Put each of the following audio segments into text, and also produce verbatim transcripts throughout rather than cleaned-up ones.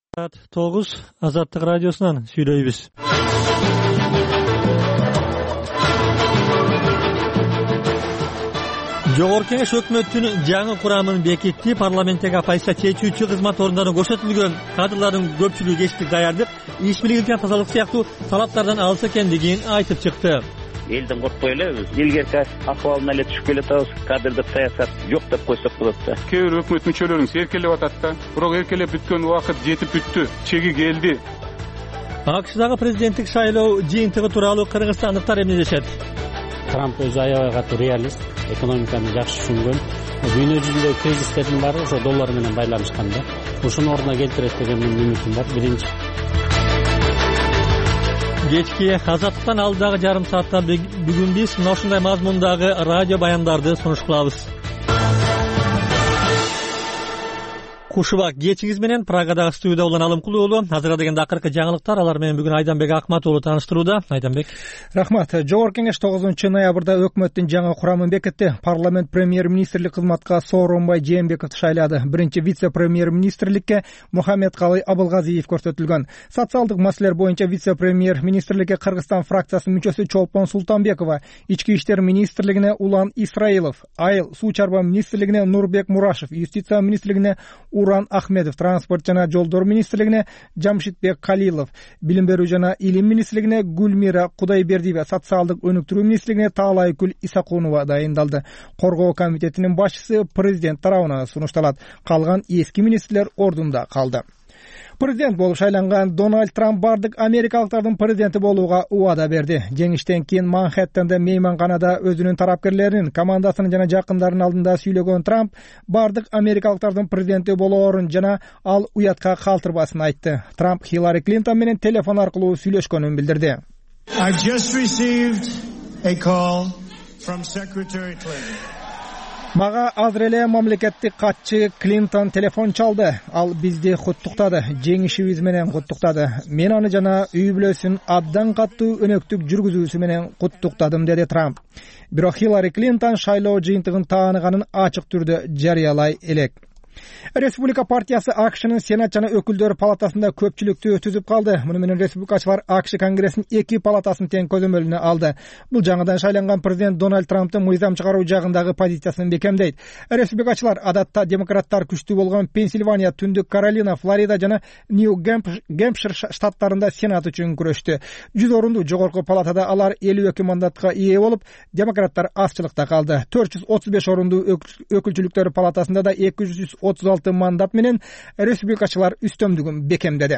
Saat тогуз Азаттык радиосунан сүйлөйбүз. Жогорку Кеңеш өкмөттүн жаңы курамын бекитти. Парламенттеги оппозиция чечүүчү кызмат орундарын көрсөтүлгөн кадрлардын көпчүлүгү кечтик даярдык, иш бийлиги жана тазалык сыяктуу талаптардан алыс экендигин айтып чыкты. Элден коркпой элебиз. Илгерки акыбалына эле түшүп келатабыз. Кадрдык саясат жок деп койсок болот да. Кээ бир өкмөт мүчөлөрүн эркелеп атат да. Бирок эркелеп бүткөн убакыт жетип бүттү. Чеги келди. АКШдагы президенттик шайлоо жыйынтыгы тууралуу кыргызстандыктар эмне дешет? Трамп өзү аябай катуу реалист, экономиканы жакшы түшүнгөн. Дүйнө жүзүндөгү кризистердин баары ошо доллар менен байланышкан да. Ушуну ордуна келтирет деген үмүтүм бар. Биринчи. Кечки Азаттыктан алдагы жарым саатта бүгүн биз мына ушундай мазмундагы радио баяндарды сунуш кылабыз. Кушубак кечиңиз менен Прагадагы студияда улан Алымкулуу уулу. Азыр дегенде акыркы жаңылыктар, алар менен бүгүн Айданбек Акмат уулу тааныштырууда. Айданбек. Рахмат. Жогорку Кеңеш тогузунчу ноябрда өкмөттүн жаңы курамын бекитти. Парламент премьер-министрлик кызматка Сооронбай Жээнбековду шайлады. Биринчи вице-премьер-министрликке Мухаммедкалый Абылгазиев көрсөтүлгөн. Социалдык маселелер боюнча вице-премьер-министрликке Кыргызстан фракциясынын мүчөсү Чолпон Султанбекова, ички иштер министрлигине Улан Исраилов, айыл суу чарба министрлигине Нурбек Мурашев, юстиция министрлигине Уран Ахмедов, транспорт жана жолдор министрлигине Жамшитбек Калилов, билим берүү жана илим министрлигине Гүлмира Кудайбердиева, социалдык өнүктүрүү министрлигине Таалайкүл Исакунова дайындалды. Коргоо комитетинин башчысы президент тарабынан сунушталат. Калган эски министрлер ордунда калды. Президент болуп шайланган Дональд Трамп бардык америкалыктардын президенти болууга убада берди. Жеңиштен кийин Манхэттенде мейманканада өзүнүн тарапкерлеринин, командасынын жана жакындарынын алдында сүйлөгөн Трамп бардык америкалыктардын президенти болоорун жана ал уятка калтырбасын айтты. Трамп Хиллари Клинтон менен телефон аркылуу сүйлөшкөнүн билдирди. I just received a call from Secretary Clinton. Мага азыр эле мамлекеттик катчы Клинтон телефон чалды. Ал бизди куттуктады, жеңишибиз менен куттуктады. Мен аны жана үй бүлөсүн абдан катуу өнөктүк жүргүзүүсү менен куттуктадым, деди Трамп. Бирок Хиллари Клинтон шайлоо жыйынтыгын тааныганын ачык түрдө жарыялай элек. Республика партиясы АКШнын Сенат жана өкүлдөр палатасында көпчүлүктү түзүп калды. Муну менен республикачылар АКШ Конгрессинин эки палатасын тең көзөмөлүнө алды. Бул жаңыдан шайланган президент Дональд Трамптын мыйзам чыгаруу жагындагы позициясын бекемдейт. Республикачылар адатта демократтар күчтүү болгон Пенсильвания, Түндүк Каролина, Флорида жана Нью-Гэмпшир штаттарында Сенат үчүн күрөштү. жүз орунду жогорку палатада алар элүү эки мандатка ээ болуп, демократтар азчылыкта калды. төрт жүз отуз беш орунду өкүлчүлүктөр палатасында да эки жүз отуз алты мандат менен республикачылар үстөмдүгүн бекемдеди.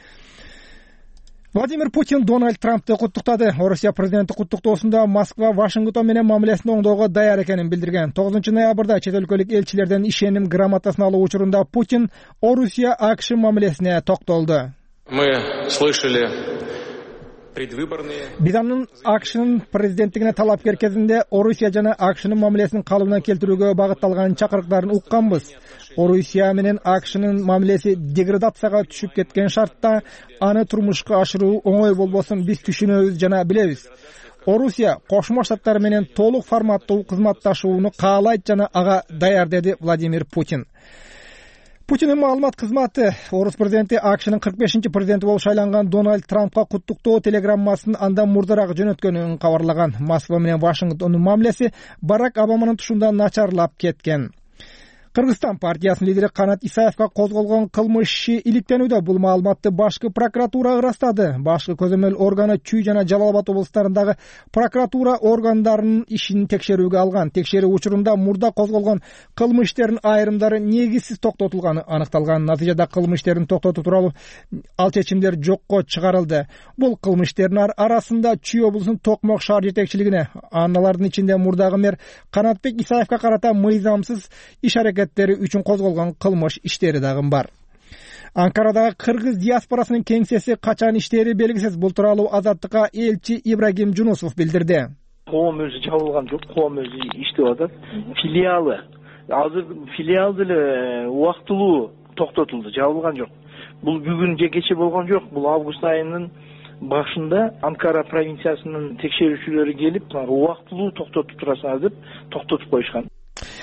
Владимир Путин Дональд Трампты куттуктады. Орусия президенти куттуктоосунда Москва Вашингтон менен мамилесин оңдоого даяр экенин билдирген. тогузунчу ноябрда чет өлкөлүк элчилерден ишеним грамотасын алуу учурунда Путин Орусия АКШ мамилесине токтолду. Мы слышали Биданын АКШнын президенттигине талапкер кезинде Орусия жана АКШнын мамилесин калыбына келтирүүгө багытталган чакырыктарын укканбыз. Орусия менен АКШнын мамилеси деградацияга түшүп кеткен шартта аны турмушка ашыруу оңой болбосун биз түшүнөбүз жана билебиз. Орусия Кошмо Штаттар менен толук форматтуу кызматташууну каалайт жана ага даяр, деди Владимир Путин. Путиндин маалымат кызматы Орус президенти АКШнын кырк бешинчи президенти болуп шайланган Дональд Трампка куттуктоо телеграммасын андан мурдараак жөнөткөнүн кабарлаган. Москва менен Вашингтондун мамилеси Барак Обаманын тушунда начарлап кеткен. Кыргызстан партиясынын лидери Канат Исаевка козголгон кылмыш иши иликтенүүдө. Бул маалыматты башкы прокуратура ырастады. Башкы көзөмөл органы Чүй жана Жалал Абад облустарындагы прокуратура органдарынын ишин текшерүүгө алган. Текшерүү учурунда мурда козголгон кылмыш иштеринин айрымдары негизсиз токтотулганы аныкталган. Натыйжада кылмыш иштерин токтотуу тууралуу ал чечимдер жокко чыгарылды. Бул кылмыш иштеринин арасында Чүй облусунун Токмок шаар жетекчилигине, аналардын ичинде мурдагы мэр Канатбек Исаевка карата мыйзамсыз иш үчүн козголгон кылмыш иштери дагы бар. Анкарадагы кыргыз диаспорасынын кеңсеси качан иштери белгисиз. Бул тууралуу Азаттыкка элчи Ибрагим Жунусов билдирди. Коом өзү жабылган жок, коом өзү иштеп атат. Филиалы азыр филиал деле убактылуу токтотулду, жабылган жок. Бул бүгүн же кече болгон жок. Бул август айынын башында Анкара провинциясынын текшерүүчүлөрү келип, убактылуу токтотуп турасыңар деп токтотуп коюшкан.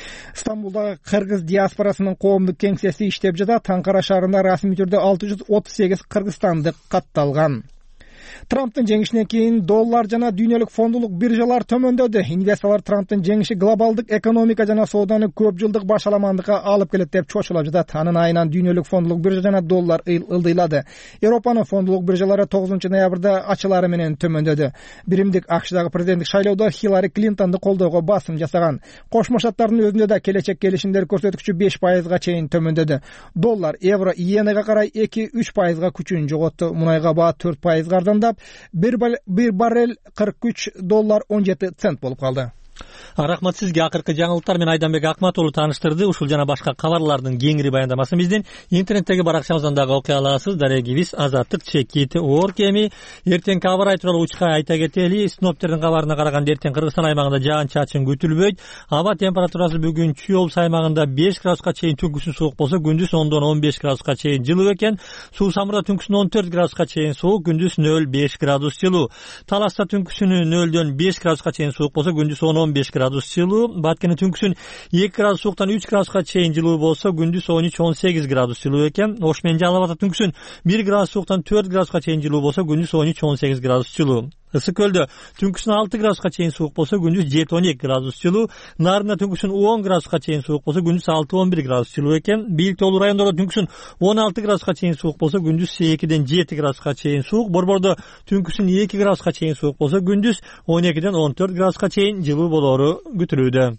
Стамбулдагы кыргыз диаспорасынын коомдук кеңсеси иштеп жатат. Анкара шаарында расмий түрдө алты жүз отуз сегиз кыргызстандык катталган. Трамптын жеңишинен кийин доллар жана дүйнөлүк фондулук биржалар төмөндөдү. Инвесторлор Трамптын жеңиши глобалдык экономика жана сооданы көп жылдык башаламандыкка алып келет деп чочулап жатат. Анын айынан дүйнөлүк фондулук биржа жана доллар ылдыйлады. Европанын фондулук биржалары тогузунчу ноябрда ачылары менен төмөндөдү. Биримдик АКШдагы президенттик шайлоодо Хиллари Клинтонду колдоого басым жасаган. Кошмо Штаттардын өзүндө да келечек келишимдер көрсөткүчү беш пайызга чейин төмөндөдү. Доллар, евро, иенага карай эки үч пайызга күчүн жоготту. Мунайга баа төрт пайызга арзандап, bir barrel кырк үч доллар он жети цент болуп калды. Рахмат сизге. Акыркы жаңылыктар менен Айданбек Акматову тааныштырды. Ушул жана башка кабарлардын кеңири баяндамасын биздин интернеттеги баракчабыздан дагы окуй аласыз. Дарегибиз азаттык чекит орг эми эртең кабар тууралуу учка айта кетели. Синоптиктердин кабарына караганда эртең Кыргызстан аймагында жаан чачын күтүлбөйт. Аба температурасы бүгүн Чүй облус аймагында беш градуска чейин түнкүсүн суук болсо, күндүз ондон он беш градуска чейин жылуу экен. Суу Самырда түнкүсүн он төрт градуска чейин суук, күндүз нөл беш градус жылуу. Таласта түнкүсүн нөлдөн беш градуска чейин суук болсо, күндүз он он беш градус жылуу. Баткенде түнкүсүн эки градус сууктан үч градуска чейин жылуу болсо, күндүз он үч он сегиз градус жылуу экен. Ош менен Жалал Абадта түнкүсүн бир градус сууктан төрт градуска чейин жылуу болсо, күндүз он үч он сегиз градус жылуу. Ысык көлдө түнкүсүн алты градуска чейин суук болсо, күндүз жети он эки градус жылуу. Нарында түнкүсүн он градуска чейин суук болсо, күндүз алты он бир градус жылуу экен. Бийик тоолуу райондордо түнкүсүн он алты градуска чейин суук болсо, күндүз экиден жети градуска чейин суук. Борбордо түнкүсүн эки градуска чейин суук болсо, күндүз он экиден он төрт градуска чейин жылуу болоору күтүлүүдө.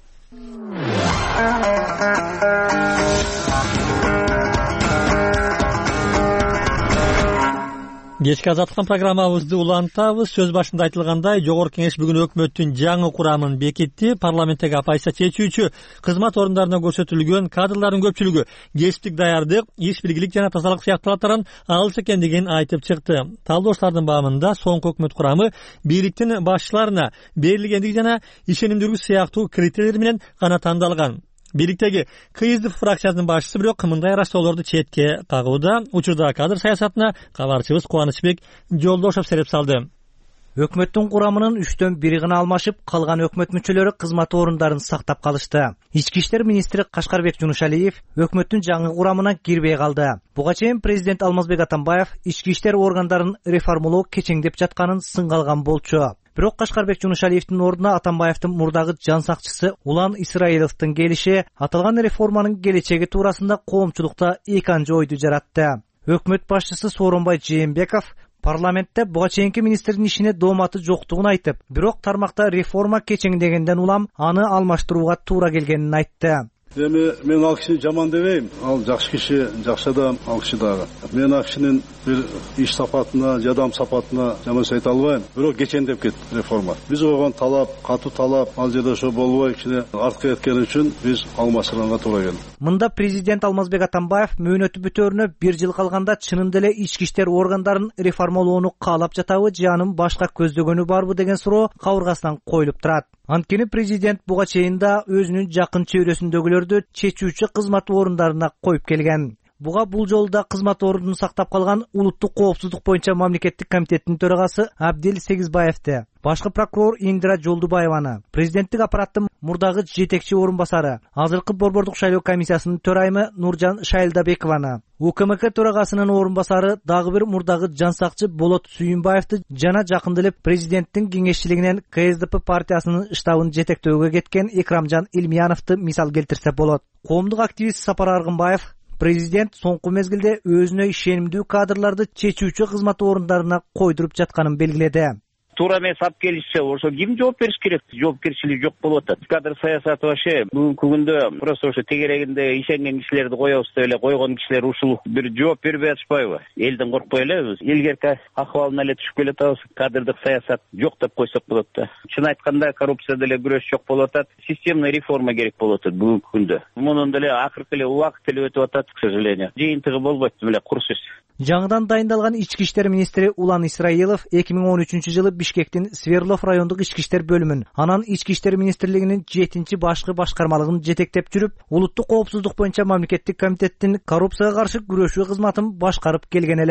Кечки азаттыктан программабызды улантабыз. Сөз башында айтылгандай, Жогорку Кеңеш бүгүн өкмөттүн жаңы курамын бекитти. Парламенттеги оппозиция чечүүчү кызмат орундарына көрсөтүлгөн кадрлардын көпчүлүгү кесиптик даярдык, иш билгилик жана тазалык сыяктуу талаптардан алыс экендигин айтып чыкты. Талдоочулардын баамында соңку өкмөт курамы бийликтин башчыларына берилгендиги жана ишенимдүүлүк сыяктуу критерийлер менен гана тандалган. Бийликтеги КСДП фракциясынын башчысы бирок мындай ырастоолорду четке кагууда. Учурда кадр саясатына кабарчыбыз Кубанычбек Жолдошов сереп салды. Өкмөттүн курамынын үчтөн бири гана алмашып, калган өкмөт мүчөлөрү кызмат орундарын сактап калышты. Ички иштер министри Кашкарбек Жунушалиев өкмөттүн жаңы курамына кирбей калды. Буга чейин президент Алмазбек Атамбаев ички иштер органдарын реформалоо кечеңдеп жатканын сынга алган болчу. Бирок Кашкарбек Жунушалиевдин ордуна Атамбаевдин мурдагы жан сакчысы Улан Исраиловдун келиши аталган реформанын келечеги туурасында коомчулукта эки анча ойду жаратты. Өкмөт башчысы Сооронбай Жээнбеков парламентте буга чейинки министрдин ишине дооматы жоктугун айтып, бирок тармакта реформа кечеңдегенден улам аны алмаштырууга туура келгенин айтты. Эми мен ал кишини жаман дебейм. Ал жакшы киши, жакшы адам, ал киши дагы. Мен ал кишинин бир иш сапатына, жадам сапатына жаман айта албайм. Бирок кечеңдеп кетти реформа. Биз койгон талап, катуу талап, ал жерде ошо болбой кичине артка кеткени үчүн биз алмаштырганга туура келди. Мында президент Алмазбек Атамбаев мөөнөтү бүтөөрүнө бир жыл калганда чынында эле ички иштер органдарын реформалоону каалап жатабы же анын башка көздөгөнү барбы деген суроо кабыргасынан коюлуп турат. Анткени президент буга чейин да өзүнүн жакын чөйрөсүндөгүлөрдү чечүүчү кызмат орундарына коюп келген. Буга бул жолу да кызмат ордун сактап калган Улуттук коопсуздук боюнча мамлекеттик комитеттин төрагасы Абдил Сегизбаевди, башкы прокурор Индира Жолдубаеваны, президенттик аппараттын мурдагы жетекчи орун басары, азыркы борбордук шайлоо комиссиясынын төрайымы Нуржан Шайлдабекованы, УКМК төрагасынын орун басары дагы бир мурдагы жан сакчы Болот Сүйүнбаевди жана жакында эле президенттин кеңешчилигинен КСДП партиясынын штабын жетектөөгө кеткен Экрамжан Илмияновду мисал келтирсе болот. Коомдук активист Сапар Аргынбаев президент соңку мезгилде өзүнө ишенимдүү кадрларды чечүүчү кызмат орундарына койдуруп жатканын белгиледи. Туура эмес алып келишсе, ошо ким жооп бериш керек? Жоопкерчилик жок болуп атат. Кадр саясаты вообще бүгүнкү күндө просто ошо тегерегинде ишенген кишилерди коебуз деп эле койгон кишилер ушул бир жооп бербей атышпайбы? Элден коркпой эле илгерки акыбалына эле түшүп келатабыз. Кадрдык саясат жок деп койсок болот да. Чын айтканда коррупция деле күрөш жок болуп атат. Системный реформа керек болуп атат бүгүнкү күндө. Мунун деле акыркы эле убакыт эле өтүп атат, к сожалению. Жыйынтыгы болбойт эле, кур сөз. Жаңыдан дайындалган ички иштер министри Улан Исраилов эки миң он үчүнчү жылы Бишкектин Сверлов райондук ички иштер бөлүмүн, анан ички иштер министрлигинин жетинчи башкы башкармалыгын жетектеп жүрүп, улуттук коопсуздук боюнча мамлекеттик комитеттин коррупцияга каршы күрөшүү кызматын башкарып келген эле.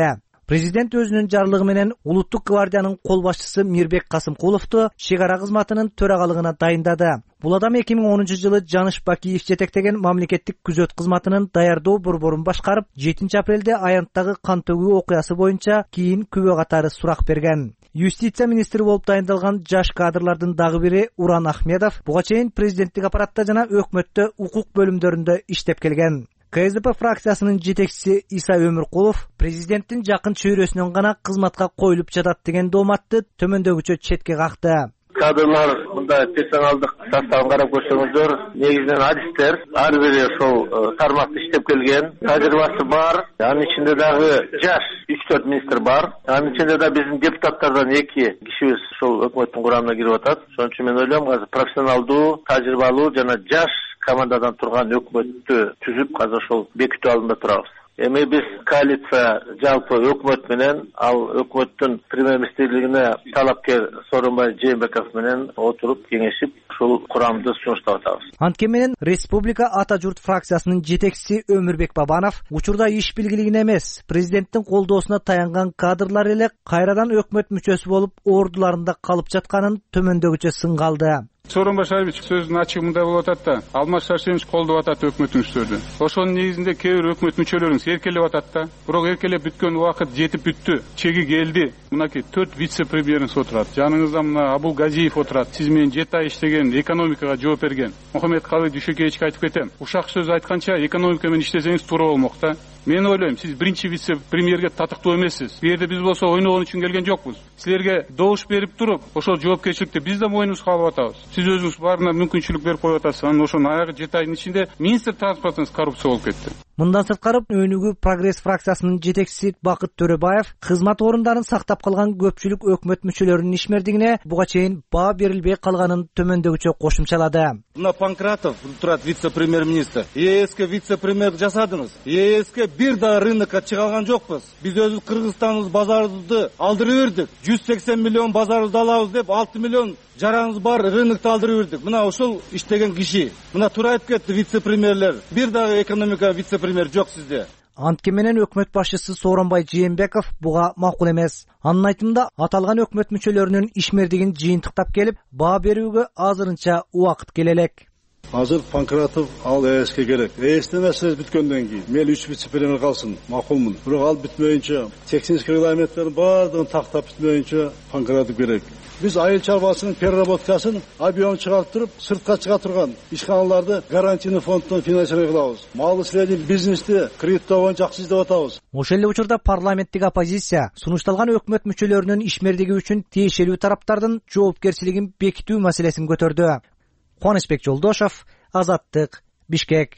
Президент өзүнүн жарлыгы менен Улуттук гвардиянын кол башчысы Мирбек Касымкуловду чек ара кызматынын төрагалыгына дайындады. Бул адам эки миң онунчу жылы Жаныш Бакиев жетектеген мамлекеттик күзөт кызматынын даярдоо борборун башкарып, жетинчи апрелде Аянттагы кан төгүү окуясы боюнча кийин күбө катары сурак берген. Юстиция министри болуп дайындалган жаш кадрлардын дагы бири Уран Ахмедов буга чейин президенттик аппаратта жана өкмөттө укук бөлүмдөрүндө иштеп келген. КСДП фракциясынын жетекчиси Иса Өмүркулов президенттин жакын чөйрөсүнөн гана кызматка коюлуп жатат деген дооматты төмөндөгүчө четке какты. Кадрлар мындай персоналдык составын карап көрсөңүздөр, негизинен адистер, ар бири ошол тармакта иштеп келген, тажрыйбасы бар. Анын ичинде дагы жаш үч төрт министр бар. Анын ичинде да биздин депутаттардан эки кишибиз ошол өкмөттүн курамына кирип атат. Ошон үчүн мен ойлойм, азыр профессионалдуу, тажрыйбалуу жана жаш командадан турган өкмөттү түзүп, азыр ошол бекитүү алдында турабыз. Эми биз коалиция жалпы өкмөт менен, ал өкмөттүн премьер-министрлигине талапкер Сооронбай Жээнбеков менен отуруп кеңешип, ушул курамды сунуштап атабыз. Анткени менен Республика Ата журт фракциясынын жетекчиси Өмүрбек Бабанов учурда иш билгилигине эмес, президенттин колдоосуна таянган кадрлар эле кайрадан өкмөт мүчөсү болуп, ордуларында калып жатканын төмөндөгүчө сынгалды. Сооронбай Шарипович сөзүнүн ачыгында болуп атат да, Алмаз Шаршенович колдоп атат өкмөттүн иштөрдү. Ошонун негизинде кээ бир өкмөт мүчөлөрүн серкелеп атат да. Бирок эркелеп бүткөн убакыт жетип бүттү. Чеги келди. Мынакей төрт вице-премьерибиз отурат. Жаныңызда мына Абул Газиев отурат. Сиз менен жети ай иштеген, экономикага жооп берген. Мухаммед Калый Дүйшөкеевичке айтып кетем. Ушак сөз айтканча экономика менен иштесеңиз туура болмок да. Мен ойлойм, сиз биринчи вице-премьерге татыктуу эмессиз. Бу жерде биз болсо ойногон үчүн келген жокпуз. Силерге добуш берип туруп, ошол жоопкерчиликти биз да мойнубузга алып атабыз. Сиз өзүңүз баарына мүмкүнчүлүк берип коюп атасыз. Анан ошонун аягы жети айдын ичинде министр транспортунуз коррупция болуп кетти. Мындан сырткары Өнүгүү Прогресс фракциясынын жетекчиси Бакыт Төрөбаев кызмат орундарын сактап калган көпчүлүк өкмөт мүчөлөрүнүн ишмердигине буга чейин баа берилбей калганын төмөндөгүчө кошумчалады. Мына Панкратов турат вице-премьер-министр. ЕСке вице-премьер жасадыңыз. ЕСке бир да рынокко чыга алган жокпуз. Биз өзүбүз Кыргызстандын базарыбызды алдырып бердик. жүз сексен миллион базарыбызды алабыз деп алты миллион жараңыз бар рынокто алдырып бердик. Мына ошол иштеген киши. Мына туура айтып кетти вице-премьерлер. Бир дагы экономика вице-премьер жок сизде. Анткени менен өкмөт башчысы Сооронбай Жээнбеков буга макул эмес. Анын айтымында аталган өкмөт мүчөлөрүнүн ишмердигин жыйынтыктап келип, баа берүүгө азырынча убакыт келе элек. Азыр Панкратов ал ЭСке керек. ЭСте нерсе бүткөндөн кийин мели үч вице-премьер калсын, макулмун. Бирок ал бүтмөйүнчө, техник регламенттердин баардыгын тактап бүтмөйүнчө Панкратов керек. Биз айыл чарбасынын переработкасын объем чыгарып туруп, сыртка чыга турган ишканаларды гарантийный фонддон финансирование кылабыз. Малый средний бизнести кредиттоого жакшы издеп атабыз. Ошол эле учурда парламенттик оппозиция сунушталган өкмөт мүчөлөрүнүн ишмердиги үчүн тиешелүү тараптардын жоопкерчилигин бекитүү маселесин көтөрдү. Кубанычбек Жолдошов, Азаттык, Бишкек.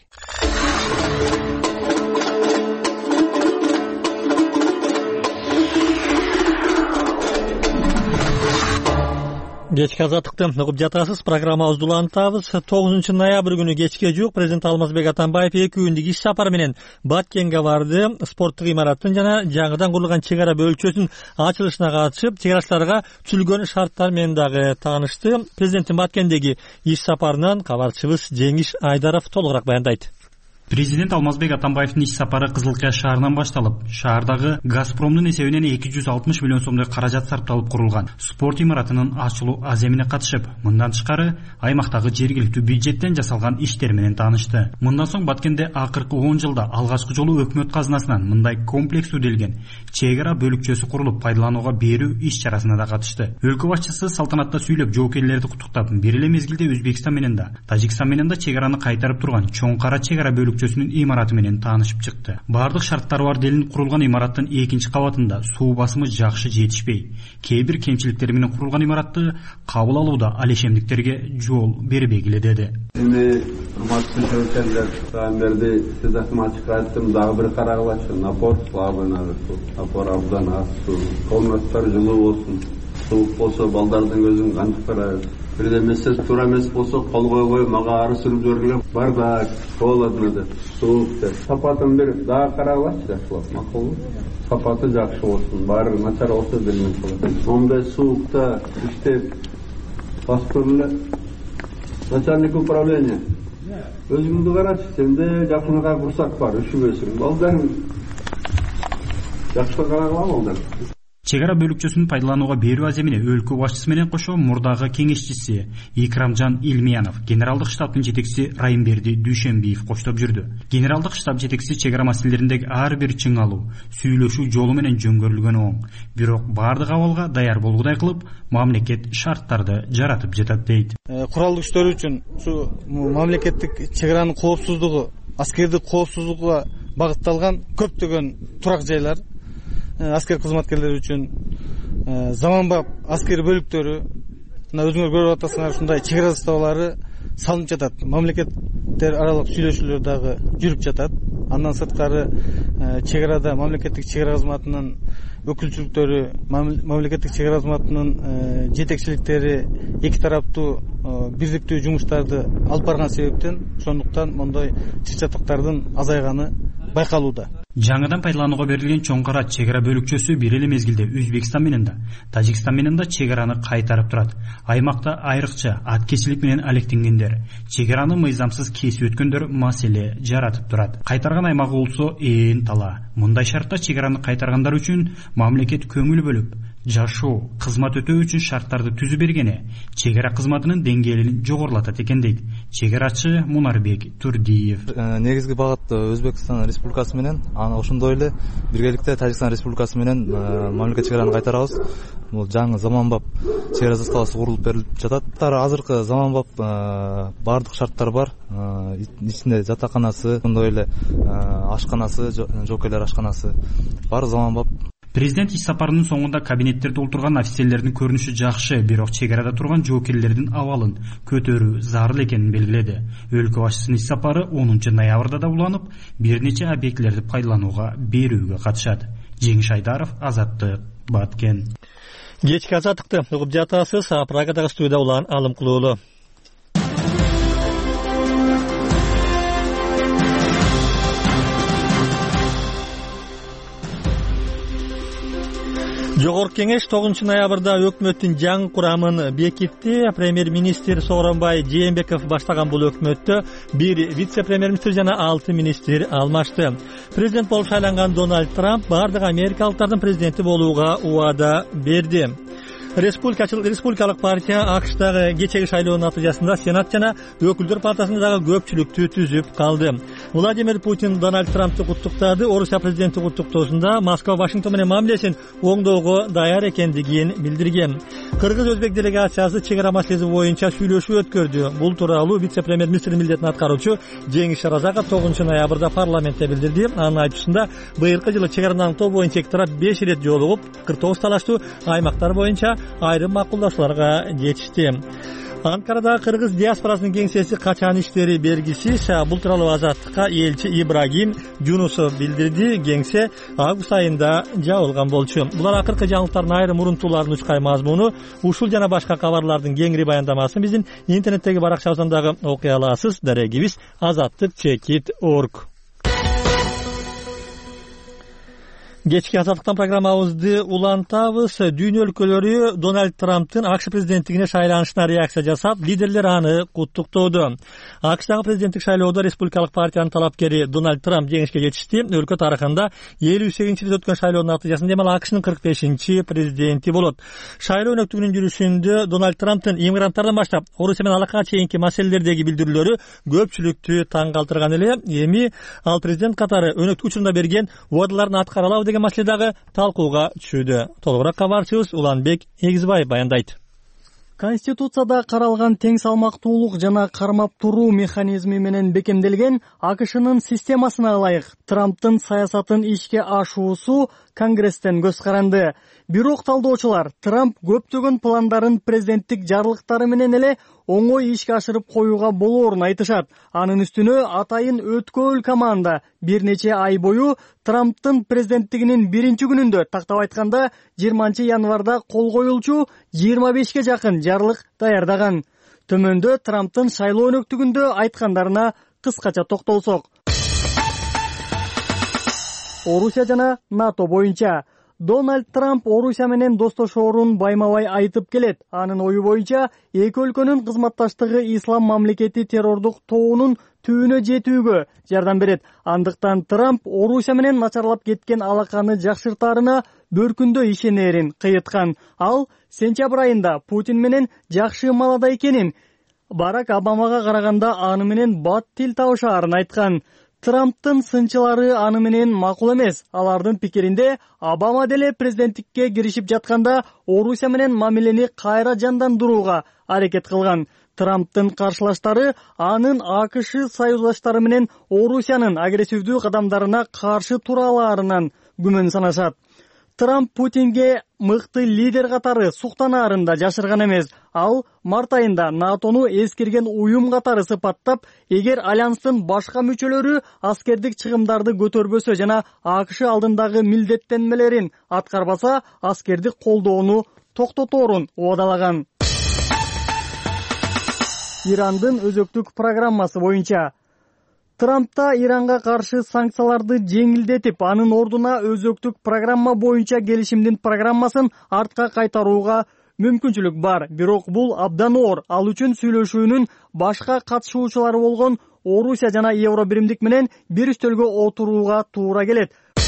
Кечки азаттыкты угуп жатасыз. Программабызды улантабыз. тогузунчу ноябрь күнү кечке жуук президент Алмазбек Атамбаев эки күндүк иш сапары менен Баткенге барды. Спорттук имараттын жана жаңыдан курулган чек ара бөлчөсүнүн ачылышына катышып, чек арачыларга түзүлгөн шарттар менен дагы таанышты. Президенттин Баткендеги иш сапарынан кабарчыбыз Жеңиш Айдаров толугураак баяндайт. Президент Алмазбек Атамбаевдин иш сапары Кызылкая шаарынан башталып, шаардагы Газпромдун эсебинен эки жүз алтымыш миллион сомдой каражат сарпталып курулган спорт имаратынын ачылуу аземине катышып, мындан тышкары аймактагы жергиликтүү бюджеттен жасалган иштер менен таанышты. Мындан соң Баткенде акыркы он жылда алгачкы жолу өкмөт казынасынан мындай комплекс өделген чек ара бөлүкчөсү курулуп пайдаланууга берүү иш чарасына да катышты. Өлкө башчысы салтанатта сүйлөп жоокерлерди куттуктап, бир эле мезгилде Өзбекстан менен да, Тажикстан менен да чек араны кайтарып турган чоң кара чек ара бөлүкчөсүнүн имараты менен таанышып чыкты. Бардык шарттары бар делинип курулган имараттын экинчи кабатында суу басымы жакшы жетишпей, кээ бир кемчиликтер менен курулган имаратты кабыл алууда алешемдиктерге жол бербегиле деди. Эми урматтуу көрөрмандар, саам берди, сиз ачык айттым, дагы бир карагылачы, напор слабый надо, напор абдан аз, комнаттар жылуу болсун, суук болсо балдардын көзүн кантип карайбыз. Бир эмесе туура эмес болсо кол койбой мага ары сүрүп жибергиле. Бардак холодно деп, суук деп. Сапатын бир дагы карагылачы, жакшылап, макулбу? Сапаты жакшы болсун, баары начар болсо бермек болот. Мондай суукта иштеп басып көрүлө. Начальник управления. Өзүңдү карачы, сенде жакыныга курсак бар, үшүбөсүң. Балдарың жакшы карагыла болду. Чек ара бөлүкчөсүн пайдаланууга берүү аземине өлкө башчысы менен кошо мурдагы кеңешчиси Икрамжан Илмиянов, генералдык штабтын жетекчиси Райымберди Дүйшөнбиев коштоп жүрдү. Генералдык штаб жетекчиси чек ара маселелериндеги ар бир чыңалуу, сүйлөшүү жолу менен жөнгөрүлгөнү оң. Бирок бардык абалга даяр болгудай кылып, мамлекет шарттарды жаратып жатат дейт. Куралдык күчтөр үчүн ушу мамлекеттик чек аранын коопсуздугу, аскердик коопсуздугуга багытталган көптөгөн турак жайлар, аскер кызматкерлери үчүн заманбап аскер бөлүктөрү, мына өзүңөр көрүп атасыңар, ушундай чек ара заставалары салынып жатат. Мамлекеттер аралык сүйлөшүүлөр дагы жүрүп жатат. Андан сырткары чек арада мамлекеттик чек ара кызматынын өкүлчүлүктөрү, мамлекеттик чек ара кызматынын жетекчиликтери эки тараптуу бирдиктүү жумуштарды алып барган себептен ошондуктан мондой чыр-чатыктардын азайганы байкалууда. Жаңыдан пайдаланууга берилген чоң кара чек ара бөлүкчөсү бир эле мезгилде Өзбекстан менен да, Тажикстан менен да чек араны кайтарып турат. Аймакта айрыкча аткечилик менен алектенгендер, чек араны мыйзамсыз кесип өткөндөр маселе жаратып турат. Кайтарган аймагы болсо ээн тала. Мындай шартта чек араны кайтаргандар үчүн мамлекет көңүл бөлүп, жашоо, кызмат өтөө үчүн шарттарды түзүп бергени чек ара кызматынын деңгээлин жогорулатат экен дейт чек арачы Мунарбек Турдиев. Негизги багыт Өзбекстан Республикасы менен, аны ошондой эле биргеликте Тажикстан Республикасы менен мамлекет чек араны кайтарабыз. Бул жаңы заманбап чек ара заставасы курулуп берилип жатат. Азыркы заманбап бардык шарттар бар. Ичинде жатаканасы, ошондой эле ашканасы, жоокейлер ашканасы бар, заманбап. Президент иш сапарынын соңунда кабинеттерди толтурган офицерлердин көрүнүшү жакшы, бирок чек арада турган жоокерлердин абалын көтөрүү зарыл экенин белгиледи. Өлкө башчысынын иш сапары онунчу ноябрда да уланып, бир нече объектилерди пайдаланууга берүүгө катышат. Жеңиш Айдаров, Азаттык, Баткен. Кечки азаттыкты угуп жатасыз. Прагадагы студияда улан Алым Кулуулу. Жогорку кеңеш тогузунчу ноябрда өкмөттүн жаңы курамын бекитти. Премьер-министр Сооронбай Жээнбеков баштаган бул өкмөттө бир вице-премьер-министр жана алты министр алмашты. Президент болуп шайланган Дональд Трамп бардык америкалыктардын президенти болууга убада берди. Республикалык партия АКШдагы кечеги шайлоонун натыйжасында Сенат жана Өкүлдөр палатасында дагы көпчүлүктү түзүп калды. Владимир Путин Дональд Трампты куттуктады. Орусия президенти куттуктоосунда Москва Вашингтон менен мамилесин оңдоого даяр экендигин билдирген. Кыргыз-Өзбек делегациясы чек ара маселеси боюнча сүйлөшүү өткөрдү. Бул тууралуу вице-премьер-министрдин милдетин аткаруучу Жеңиш Оразаков тогузунчу ноябрда парламентте билдирди. Анын айтуусунда быйылкы жылы чек араны аныктоо боюнча эки тарап беш ирет жолугуп, кырк тогуз талаштуу аймактар боюнча айрым макулдашууларга жетишти. Анкарадагы кыргыз диаспорасынын кеңсеси качан иштери белгисиз. Бул тууралуу Азаттыкка элчи Ибрагим Жунусов билдирди. Кеңсе август айында жабылган болчу. Булар акыркы жаңылыктардын айрым урунтууларынын учкай мазмуну. Ушул жана башка кабарлардын кеңири баяндамасын биздин интернеттеги баракчабыздан дагы окуй аласыз. Дарегибиз азаттык чекит точка орг. Кечки азаттыктан программабызды улантабыз. Дүйнө өлкөлөрү Дональд Трамптын АКШ президенттигине шайланышына реакция жасап, лидерлер аны куттуктооду. АКШдагы президенттик шайлоодо республикалык партиянын талапкери Дональд Трамп жеңишке жетишти. Өлкө тарыхында элүү сегизинчи рет өткөн шайлоонун натыйжасында демал АКШнын кырк бешинчи президенти болот. Шайлоо өнөктүгүнүн жүрүшүндө Дональд Трамптын иммигранттардан баштап Орусия менен алакага чейинки маселелердеги билдирүүлөрү көпчүлүктү таң калтырган эле. Эми ал президент катары өнөктүк учурунда берген убадаларын аткара алабы деген маселе дагы талкууга түшүүдө. Толугураак кабарчыбыз Уланбек Эгизбаев баяндайт. Конституцияда каралган тең салмактуулук жана кармап туруу механизми менен бекемделген АКШнын системасына ылайык Трамптын саясатын ишке ашуусу Конгресстен көз каранды. Бирок талдоочулар Трамп көптөгөн пландарын президенттик жарлыктары менен эле оңой ишке ашырып коюуга болоорун айтышат. Анын үстүнө атайын өткөөл команда бир нече ай бою Трамптын президенттигинин биринчи күнүндө, тактап айтканда жыйырманчы январда кол коюлчу жыйырма бешке жакын жарлык даярдаган. Төмөндө Трамптын шайлоо өнөктүгүндө айткандарына кыскача токтолсок. Орусия жана НАТО боюнча Дональд Трамп Орусия менен достошоорун байма-бай айтып келет. Анын ою боюнча эки өлкөнүн кызматташтыгы ислам мамлекети террордук тобунун түбүнө жетүүгө жардам берет. Андыктан Трамп Орусия менен начарлап кеткен алаканы жакшыртаарына бөркүндө ишенерин кыйыткан. Ал сентябрь айында Путин менен жакшы маалада экенин, Барак Обамага караганда аны менен бат тил табышаарын айткан. Трамптын сынчылары аны менен макул эмес. Алардын пикиринде Обама деле президенттикке киришип жатканда Орусия менен мамилени кайра жандандырууга аракет кылган. Трамптын каршылаштары анын АКШ союздаштары менен Орусиянын агрессивдүү кадамдарына каршы тура алаарынан күмөн санашат. Трамп Путинге мыкты лидер катары суктанаарын да жашырган эмес. Ал март айында НАТОну эскерген уюм катары сыпаттап, эгер альянстын башка мүчөлөрү аскердик чыгымдарды көтөрбөсө жана АКШ алдындагы милдеттенмелерин аткарбаса, аскердик колдоону токтоторун убадалаган. Ирандын өзөктүк программасы боюнча Трампта Иранга каршы санкцияларды жеңилдетип, анын ордуна өзөктүк программа боюнча келишимдин программасын артка кайтарууга мүмкүнчүлүк бар. Бирок бул абдан оор. Ал үчүн сүйлөшүүнүн башка катышуучулары болгон Орусия жана Евробиримдик менен бир үстөлгө отурууга туура келет.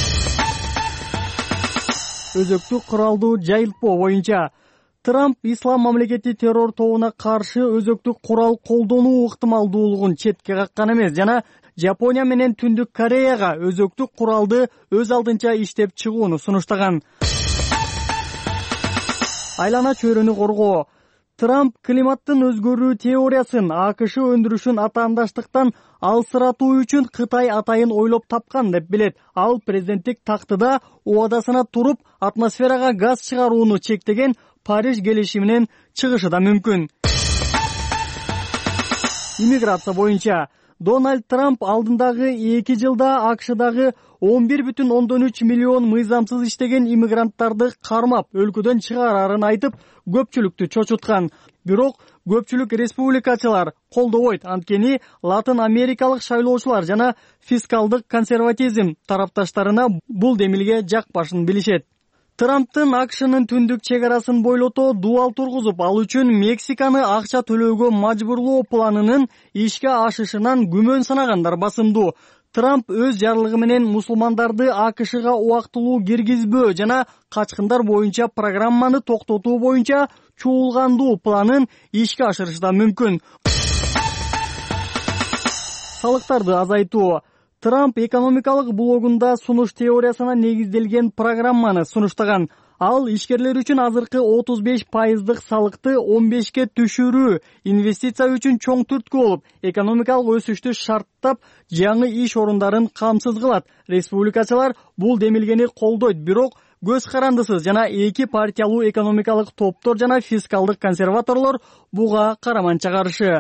Өзөктүк куралдуу жайылтпоо боюнча Трамп ислам мамлекети террор тобуна каршы өзөктүк курал колдонуу ыктымалдуулугун четке каккан эмес жана Жапония менен Түндүк Кореяга өзөктүк куралды өз алдынча иштеп чыгууну сунуштаган. Айлана чөйрөнү коргоо. Трамп климаттын өзгөрүү теориясын АКШ өндүрүшүн атаандаштыктан алсыратуу үчүн Кытай атайын ойлоп тапкан деп билет. Ал президенттик тактыда убадасына туруп, атмосферага газ чыгарууну чектеген Париж келишиминен чыгышы да мүмкүн. Иммиграция боюнча Дональд Трамп алдындагы эки жылда АКШдагы он бир бүтүн ондон үч миллион мыйзамсыз иштеген иммигранттарды кармап, өлкөдөн чыгарарын айтып, көпчүлүктү чочуткан. Бирок көпчүлүк республикачылар колдобойт. Анткени Латын Америкалык шайлоочулар жана фискалдык консерватизм тарапташтарына бул демилге жакпашын билишет. Трамптын АКШнын түндүк чегарасын бойлото дуал тургузуп, ал үчүн Мексиканы акча төлөөгө мажбурлоо планынын ишке ашышынан күмөн санагандар басымдуу. Трамп өз жарлыгы менен мусулмандарды АКШга убактылуу киргизбөө жана качкындар боюнча программаны токтотуу боюнча чуулгандуу планын ишке ашырышы да мүмкүн. Салыктарды азайтуу. Трамп экономикалык блогунда сунуш теориясына негизделген программаны сунуштаган. Ал ишкерлер үчүн азыркы отуз беш пайыздык салыкты он бешке түшүрүү, инвестиция үчүн чоң түрткү болуп, экономикалык өсүштү шарттап, жаңы иш орундарын камсыз кылат. Республикачылар бул демилгени колдойт, бирок көз карандысыз жана эки партиялуу экономикалык топтор жана фискалдык консерваторлор буга караманча каршы.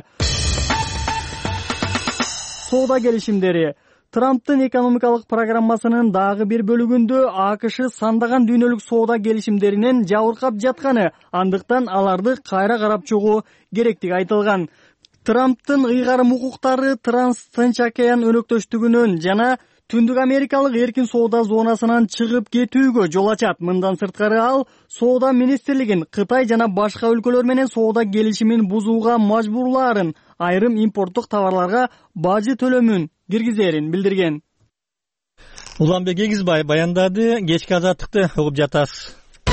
Соода келишимдери. Трамптын экономикалык программасынын дагы бир бөлүгүндө АКШ сандаган дүйнөлүк соода келишимдеринен жабыркап жатканы, андыктан аларды кайра карап чыгуу керектиги айтылган. Трамптын ыйгарым укуктары Транс-Тынч океан өнөктөштүгүнөн жана Түндүк Америкалык эркин соода зонасынан чыгып кетүүгө жол ачат. Мындан сырткары ал соода министрлигин Кытай жана башка өлкөлөр менен соода келишимин бузууга мажбурлаарын, айрым импорттук товарларга бажы төлөмүн киргизерин билдирген. Уланбек Эгизбай баяндады. Кечки азаттыкты угуп жатасыз.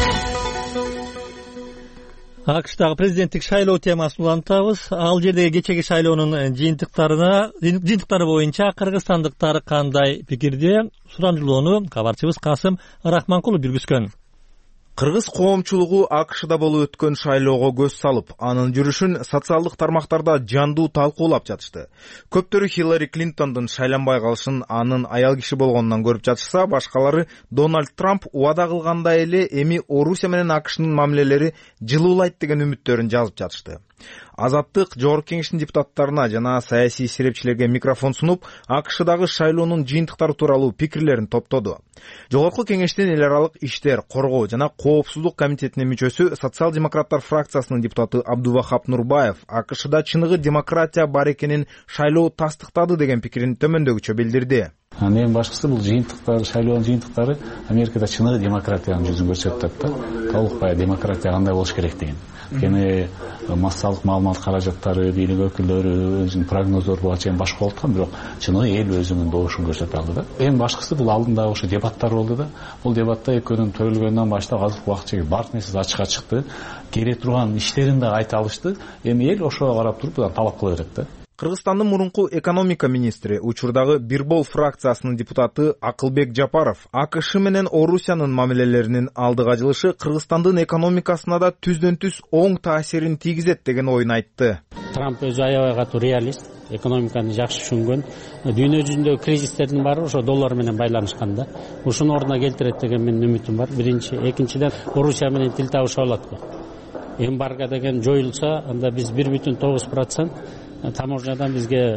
АКШтагы президенттик шайлоо темасын улантабыз. Ал жердеги кечеги шайлоонун жыйынтыктарына, жыйынтыктары боюнча кыргызстандыктар кандай пикирде? Сурамжылоону кабарчыбыз Касым Рахманкулов жүргүзгөн. Кыргыз коомчулугу АКШда болуп өткөн шайлоого көз салып, анын жүрүшүн социалдык тармактарда жандуу талкуулап жатышты. Көптөрү Хиллари Клинтондун шайланбай калышын анын аял киши болгонунан көрүп жатышса, башкалары Дональд Трамп убада кылгандай эле эми Орусия менен АКШнын мамилелери жылуулайт деген үмүттөрүн жазып жатышты. Азаттык жогорку кеңештин депутаттарына жана саясий серепчилерге микрофон сунуп, АКШдагы шайлоонун жыйынтыктары тууралуу пикирлерин топтоду. Жогорку кеңештин эл аралык иштер, коргоо жана коопсуздук комитетинин мүчөсү, социал-демократтар фракциясынын депутаты Абдувахап Нурбаев АКШда чыныгы демократия бар экенин шайлоо тастыктады деген пикирин төмөндөгүчө билдирди. анан эң башкысы бул жыйынтыктар, шайлоонун жыйынтыктары Америкада чыныгы демократиянын жүзүн көрсөтүп атат да. Толукпай демократия кандай болуш керек деген. Кene массалык маалымат каражаттары, бийлик өкүлдөрү өзүнүн прогноздору буга чейин башка болуп аткан, бирок чыныгы эл өзүнүн добушун көрсөтө алды да. Эң башкысы бул алдында ошо дебаттар болду да. Бул дебатта экөөнүн төрөлгөндөн баштап азыркы убакытча баардык нерсе ачыкка чыкты. Кере турган иштерин да айта алышты. Эми эл ошого карап туруп будан талап кыла берет да. Кыргызстандын мурунку экономика министри, учурдагы Бирбол фракциясынын депутаты Акылбек Жапаров АКШ менен Орусиянын мамилелеринин алдыга жылышы Кыргызстандын экономикасына да түздөн түз оң таасирин тийгизет деген ойун айтты. Трамп өзү аябай катуу реалист, экономиканы жакшы түшүнгөн. Дүйнө жүзүндөгү кризистердин баары ошо доллар менен байланышкан да. Ушуну ордуна келтирет деген менин үмүтүм бар. Биринчи, экинчиден Орусия менен тил табыша алат го. Эмбарго деген жоюлса, анда биз бир бүтүн тогуз процент таможнядан бизге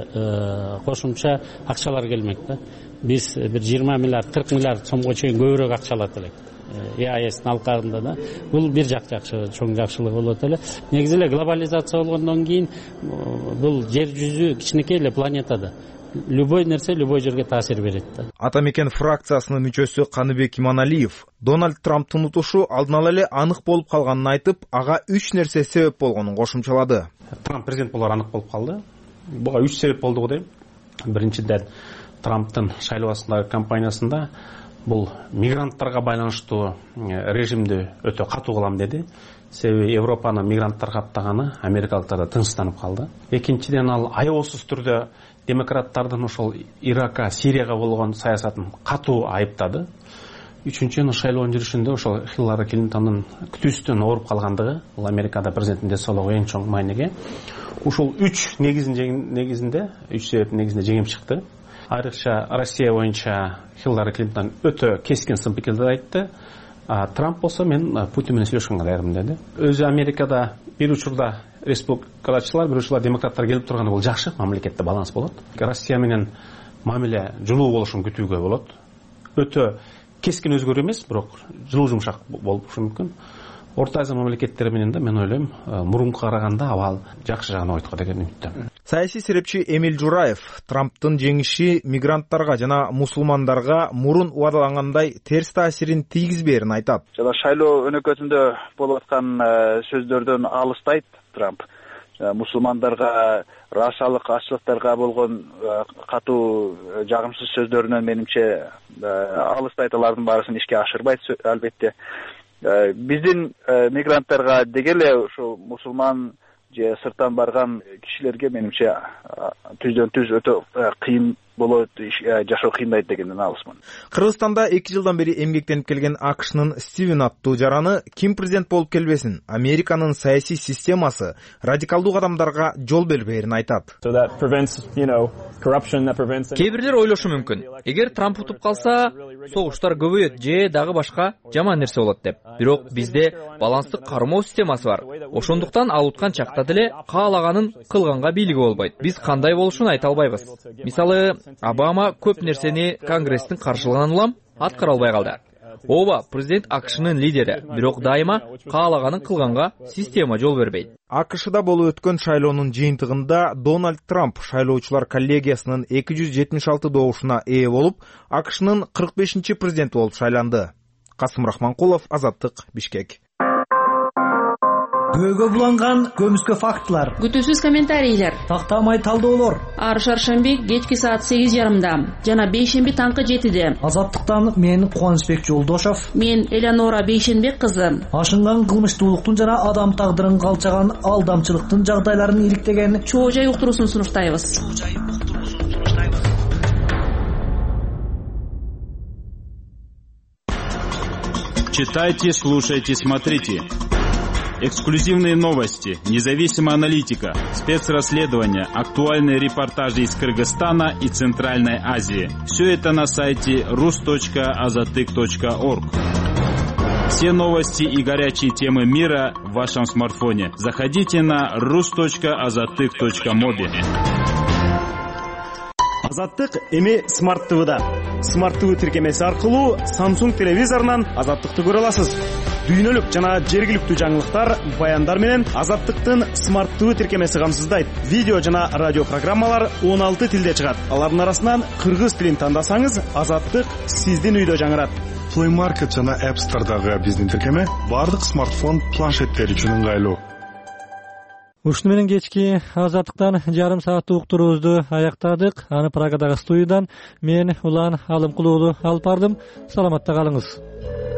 кошумча акчалар келмек да. Биз бир жыйырма миллиард, кырк миллиард сомго чейин көбүрөөк акча алат элек. Е А Эстин алкагында да. Бул бир жак жакшы, чоң жакшылык болот эле. Негизи эле глобализация болгондон кийин бул жер жүзү кичинекей эле планета да. Любой нерсе любой жерге таасир берет да. Атамекен фракциясынын мүчөсү Каныбек Иманалиев Дональд Трамптын утушу алдын ала эле анык болуп калганын айтып, ага үч нерсе себеп болгонун кошумчалады. Трамп президент болор анык болуп калды. Буга үч себеп болду го дейм. Биринчиден, Трамптын шайлоосундагы кампаниясында бул мигранттарга байланыштуу режимди өтө катуу кылам деди. Себеби Европаны мигранттар каптаганы америкалыктар тынчтанып калды. Экинчиден, ал аябасыз түрдө демократтардын ошол Иракка, Сирияга болгон саясатын катуу айыптады. Үчүнчүдөн, шайлоонун жүрүшүндө ошол Хиллари Клинтондун күтүүсүнөн ооруп калгандыгы, бул Америкада президенттин ден соолугу эң чоң мааниге. Ушул үч негизинде, үч себептин негизинде жеңип чыкты. Айрыкча Россия боюнча Хиллари Клинтон өтө кескин сын пикирди айтты. А Трамп болсо мен Путин менен сүйлөшкөнгө даярмын деди. Өзү Америкада бир учурда республикачылар, бир учурда демократтар келип турганы бул жакшы, мамлекетте баланс болот. Россия менен мамиле жылуу болушун күтүүгө болот. Өтө кескин өзгөрүү эмес, бирок жылуу жумшак болушу мүмкүн. Орто Азия мамлекеттери менен да мен ойлойм, мурунку караганда абал жакшы жагына ойткон деген үмүттөмүн. Саясий серепчи Эмил Жураев Трамптын жеңиши мигранттарга жана мусулмандарга мурун убадалангандай терс таасирин тийгизбээрин айтат. Жана шайлоо өнөкөтүндө болуп аткан сөздөрдөн алыстайт Трамп. Мусулмандарга, расалык ачылыктарга болгон катуу жагымсыз сөздөрүнөн менимче алыстайт, алардын баарысын ишке ашырбайт албетте. Биздин мигранттарга деги эле ушу мусулман же сырттан барган кишилерге менимче түздөн түз өтө кыйын болот, жашоо кыйындайт дегенден алысмын. Кыргызстанда эки жылдан бери эмгектенип келген АКШнын Стивен аттуу жараны ким президент болуп келбесин, Американын саясий системасы радикалдуу кадамдарга жол бербээрин айтат. Кээ бирлер ойлошу мүмкүн, эгер Трамп утуп калса, согуштар көбөйөт же дагы башка жаман нерсе болот деп. Бирок бизде баланстык кармоо системасы бар. Ошондуктан ал уткан чакта деле каалаганын кылганга бийлиги болбойт. Биз кандай болушун айта албайбыз. Мисалы, Обама көп нерсени Конгресстин каршылыгынан улам аткара албай калды. Ооба, президент АКШнын лидери, бирок дайыма каалаганын кылганга система жол бербейт. АКШда болуп өткөн шайлоонун жыйынтыгында Дональд Трамп шайлоочулар коллегиясынын эки жүз жетимиш алты добушуна ээ болуп, АКШнын кырк бешинчи президенти болуп шайланды. Касым Рахманкулов, Азаттык, Бишкек. Көөгө буланган көмүскө фактылар, күтүүсүз комментарийлер, тактамай талдоолор. Ар шаршемби кечки саат сегиз жарымда жана бейшемби таңкы жетиде. Азаттыктан мен Кубанычбек Жолдошов, мен Элеонора Бейшенбек кызы. Ашынган кылмыштуулуктун жана адам тагдырын калчаган алдамчылыктын жагдайларын иликтеген чоо жай уктуруусун сунуштайбыз. Читайте, слушайте, смотрите. Эксклюзивные новости, независимая аналитика, спецрасследования, актуальные репортажи из Кыргызстана и Центральной Азии. Все это на сайте рус точка азатык точка орг. Все новости и горячие темы мира в вашем смартфоне. Заходите на рус точка азатык точка моби. Азаттык эми Smart ти вида. Smart ти ви тиркемеси аркылуу Samsung телевизорунан Азаттыкты көрө аласыз. дүйнөлүк жана жергиликтүү жаңылыктар, баяндар менен Азаттыктын смарт ТВ тиркемеси камсыздайт. Видео жана радио программалар он алты тилде чыгат. Алардын арасынан кыргыз тилин тандасаңыз, Азаттык сиздин үйдө жаңырат. Play Market жана App Store'дагы биздин тиркеме бардык смартфон планшеттери үчүн ыңгайлуу. Ушуну менен кечки Азаттыктан жарым сааттык уктуруубузду аяктадык. Аны Прагадагы студиядан мен Улан Алымкулуулу алып бардым. Саламатта калыңыз.